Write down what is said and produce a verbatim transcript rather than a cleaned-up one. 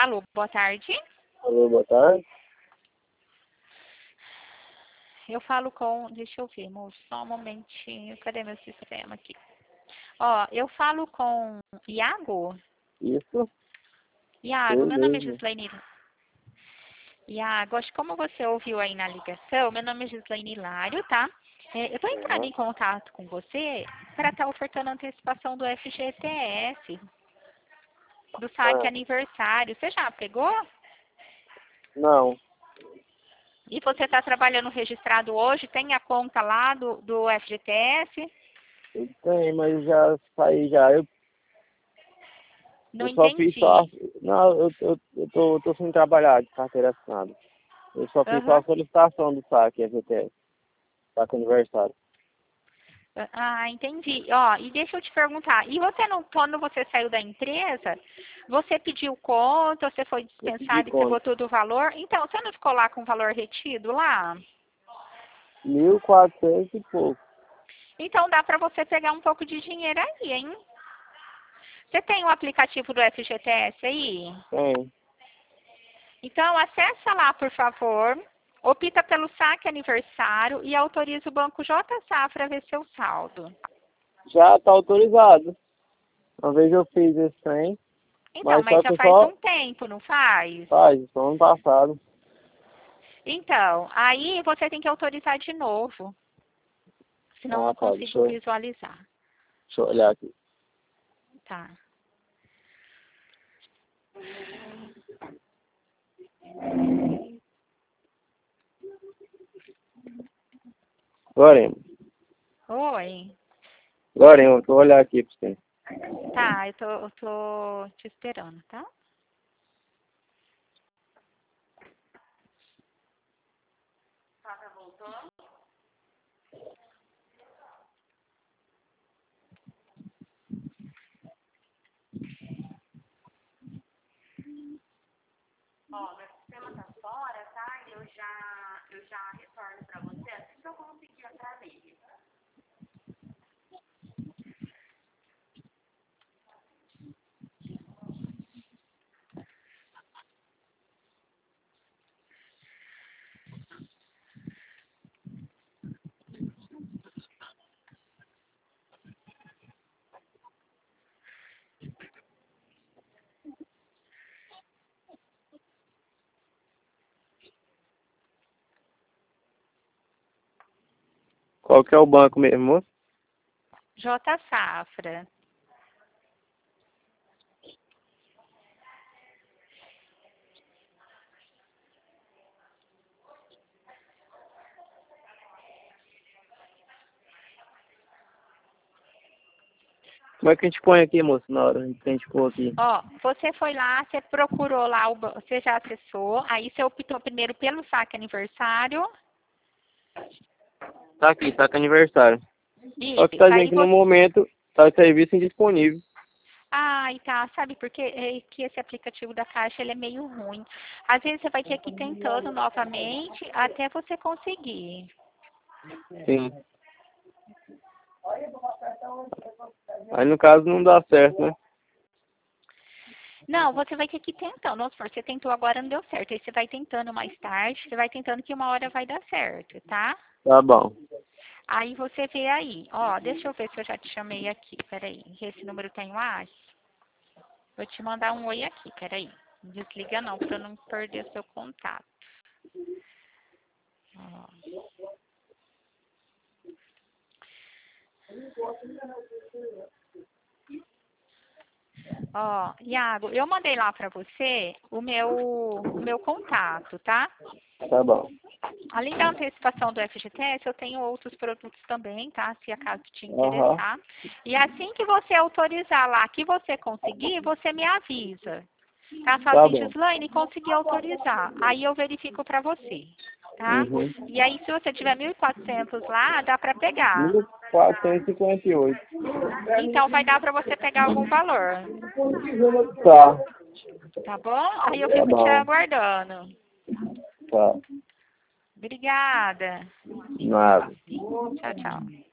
Alô, boa tarde. Alô, boa tarde. Eu falo com... Deixa eu ver, moço, só um momentinho. Cadê meu sistema aqui? Ó, eu falo com Iago? Isso, Iago, eu meu nome é mesmo. Gislaine. Iago, acho que como você ouviu aí na ligação, meu nome é Gislaine Hilário, tá? É, eu tô entrando Uhum. em contato com você para estar ofertando antecipação do F G T S, do saque Ah, aniversário. Você já pegou? não, E você está trabalhando registrado hoje? Tem a conta lá do, do F G T S? eu tenho, mas já saí já. Eu, Não eu só fiz só. entendi. Não, eu, eu, eu tô, eu tô sem trabalhar de carteira assinada. Eu só fiz só Aham. a solicitação do saque F G T S, saque aniversário. Ah, entendi. Ó, e deixa eu te perguntar, e você não, quando você saiu da empresa, você pediu conta, você foi Eu pedi dispensado e pegou conta. todo o valor? Então, você não ficou lá com o valor retido lá? Mil quatrocentos e pouco. Então dá para você pegar um pouco de dinheiro aí, hein? Você tem o aplicativo do F G T S aí? Tem. Então acessa lá, por favor, opta pelo saque aniversário e autoriza o Banco J Safra a ver seu saldo. Já tá autorizado. Uma vez eu fiz esse trem, Então, mas mas só já que eu faz só um tempo, não faz? faz, só ano passado. Então, aí você tem que autorizar de novo, senão Ah, não tá, deixa consigo eu, visualizar. deixa eu olhar aqui. Tá. Agora, Oi. agora eu vou olhar aqui pra você. Tá, eu tô, eu tô te esperando, tá? Ó, meu sistema tá fora, tá? Eu já, eu já retorno pra você assim que eu conseguir entrar nele. Qual que é o banco mesmo? J Safra. Como é que a gente põe aqui, moço, na hora que a gente pôr aqui? Ó, você foi lá, você procurou lá, o, ba- você já acessou, aí você optou primeiro pelo saque aniversário. Tá aqui, tá com aniversário. Só que Isso, tá dizendo aí que no você... momento tá serviço indisponível. Ai, tá, sabe, porque é que esse aplicativo da Caixa, ele é meio ruim. Às vezes você vai ter que ir tentando novamente até você conseguir. Sim. Aí no caso não dá certo, né? Não, você vai ter que ir tentando. Vamos supor, você tentou agora, não deu certo. Aí você vai tentando mais tarde, você vai tentando que uma hora vai dar certo, tá? Tá bom. Aí você vê aí. Ó, deixa eu ver se eu já te chamei aqui. Peraí. Esse número tem WhatsApp? Vou te mandar um oi aqui, peraí. Não desliga não, pra eu não perder seu contato. Ó. Ó, Iago, eu mandei lá pra você o meu, o meu contato, tá? Tá bom. Além da antecipação do F G T S, eu tenho outros produtos também, tá? Se acaso te Aham. interessar. E assim que você autorizar lá, que você conseguir, você me avisa. Tá? Fala Tá assim, bom. Gislaine, consegui autorizar. Aí eu verifico pra você, tá? Uhum. E aí, se você tiver mil e quatrocentos lá, dá pra pegar. mil quatrocentos e cinquenta e oito. Então, vai dar pra você pegar algum valor, Tá. tá bom? Aí eu Tá fico te bom. aguardando. Tá. Obrigada. Nada. Tchau, tchau.